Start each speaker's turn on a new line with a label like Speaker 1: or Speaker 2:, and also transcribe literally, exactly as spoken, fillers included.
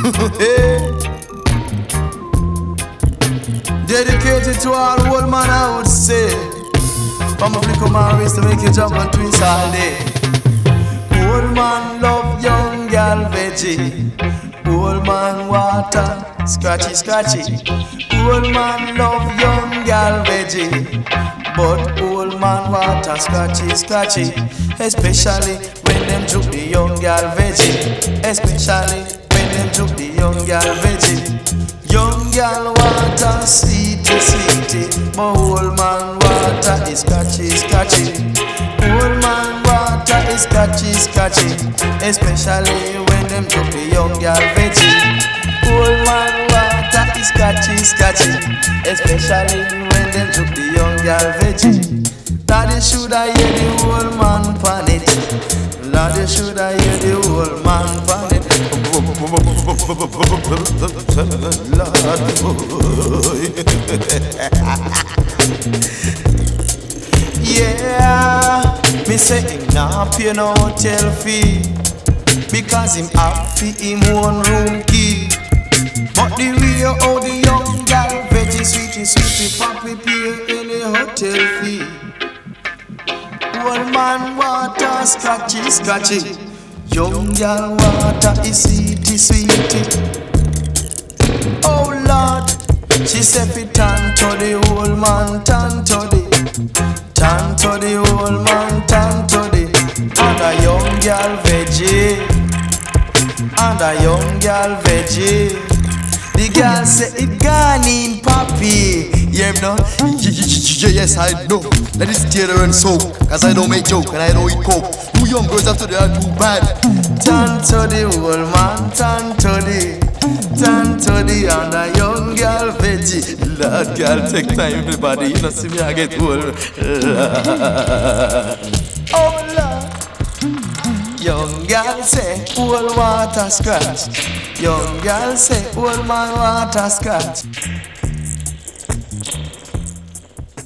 Speaker 1: Dedicated to all old man, I would say. From a flick of my wrist to make you jump and twist all day. Old man love young girl veggie. Old man water, scratchy scratchy. Old man love young girl veggie. But old man water, scratchy scratchy. Especially when them juke the young girl veggie. Especially when them juke the young girl veggie. Young girl water, sweetie, sweetie. But old man water is scratchy, scratchy. Old man water is scratchy, scratchy. Especially when them took the young girl veggie. Old man water is scratchy, scratchy. Especially when them took the young girl veggie. Daddy should I hear the old man pan it. Daddy should I hear the old man pan it. Yeah, me say him nah pay no hotel fee because him happy him one room key. But the way how the young girl veggie sweetie sweetie papi pay any hotel fee. Old man water scratchy scratchy. Young girl water is sweetie sweetie. Oh Lord, she say fi turn to the old man, turn to the, turn to the old man, turn to the. And a young girl veggie, and a young girl veggie. The girl say it gone in papi. Yeah, no? Yes, I know. Let it stay there and soak. Cause I don't make joke and I don't eat coke. Two young girls after they are too bad. Turn to the old man, turn to the, turn to the and a young girl veggie. Lord, girl, take time, everybody. You know, see me, I get old. Oh, Lord. Young girl say, old water scratch. Young girl say, old man water scratch.